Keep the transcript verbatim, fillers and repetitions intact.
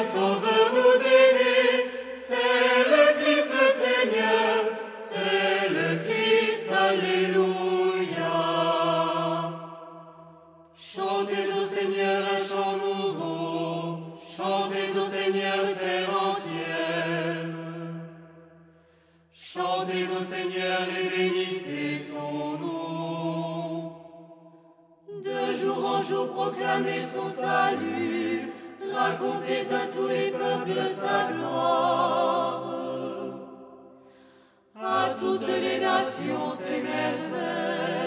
un sauveur nous est né, c'est le Christ le Seigneur, c'est le Christ, alléluia. Chantez au Seigneur un chant nouveau, chantez au Seigneur terre entière. Chantez au Seigneur et bénissez son nom. De jour en jour proclamez son salut, racontez à tous les peuples sa gloire. À toutes les nations ses merveilles.